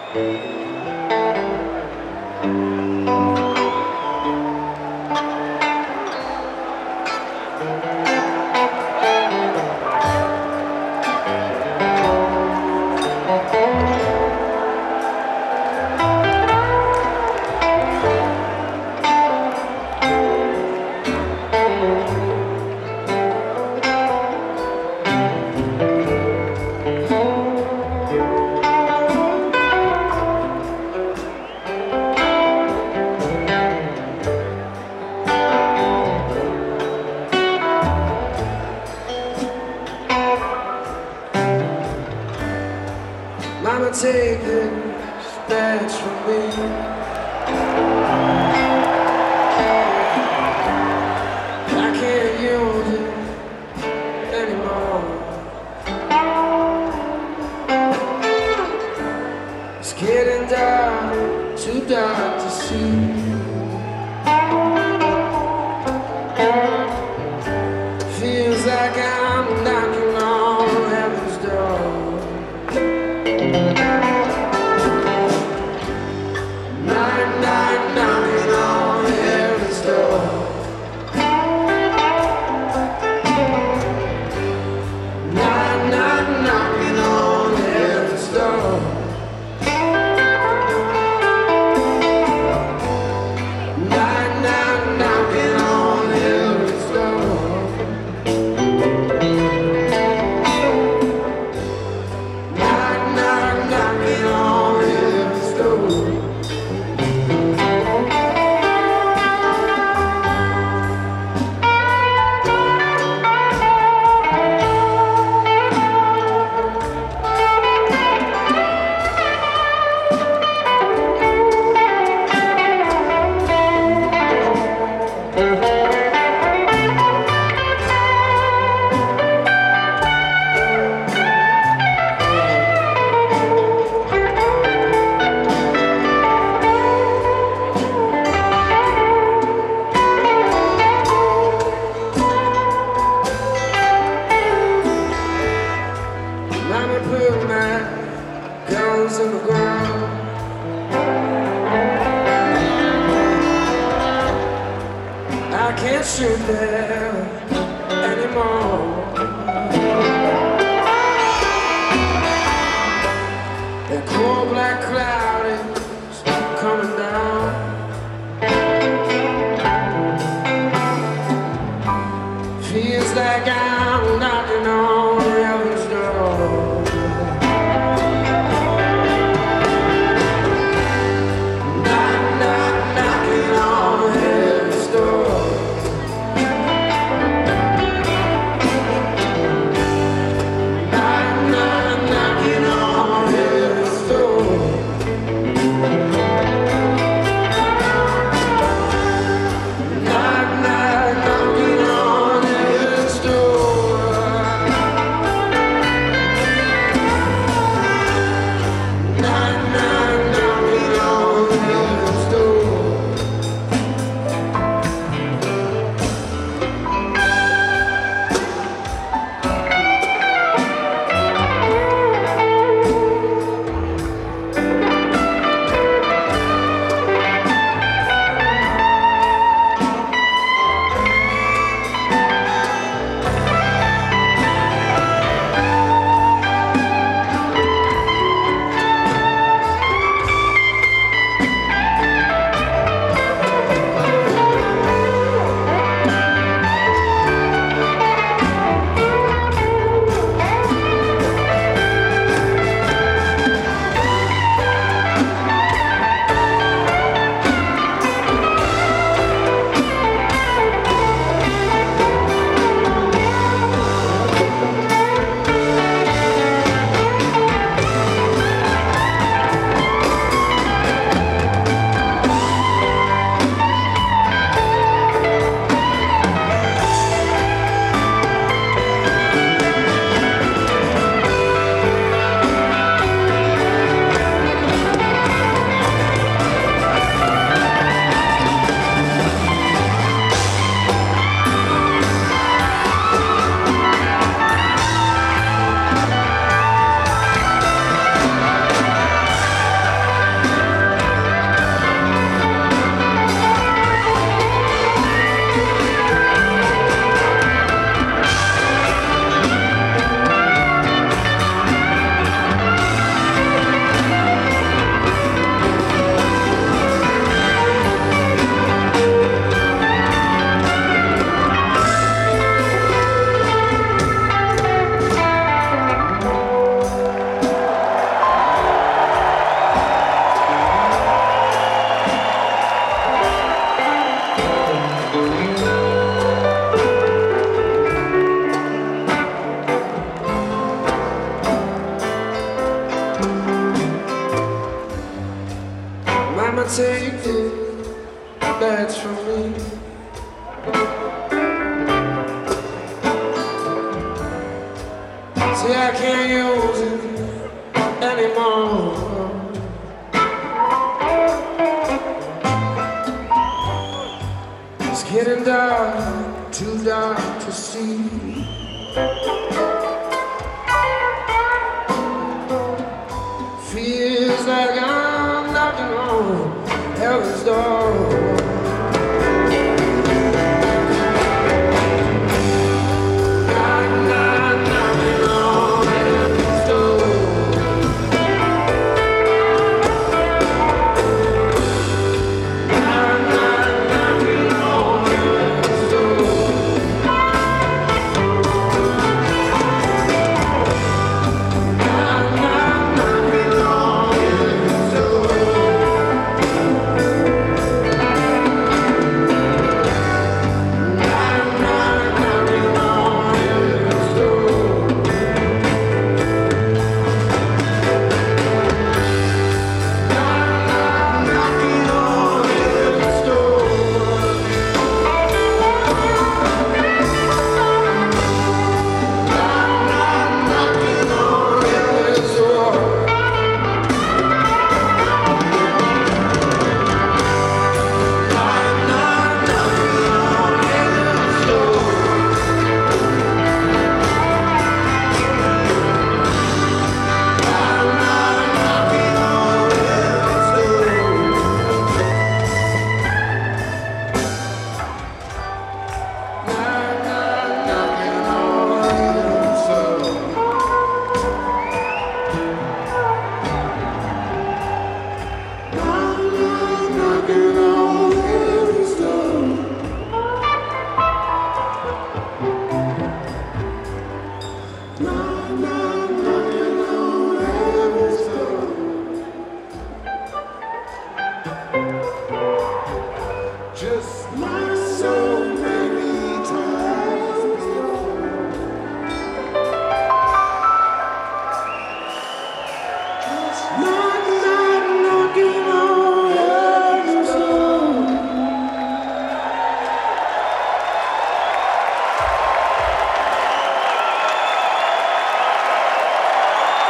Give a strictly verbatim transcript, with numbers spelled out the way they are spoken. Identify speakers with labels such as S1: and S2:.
S1: Mama, take this badge from me. I can't use it anymore. It's getting dark, too dark to see. Feels like I'm knocking on heaven's door. Knock, knock, knocking on heaven's door. Knock, knock, knocking on heaven's door. Knock, knock, knocking on heaven's door. Knock, knock, knocking on heaven's door. Mama put my guns in the ground. I can't shoot them anymore. That cold black cloud is coming down. Feels like I'm knocking on heaven's door. Knock, knock, knocking on heaven's door. take it, that's for me. See, I can't use it anymore. It's getting dark, too dark to see. Feels like I'm knocking on heaven's door. No, no.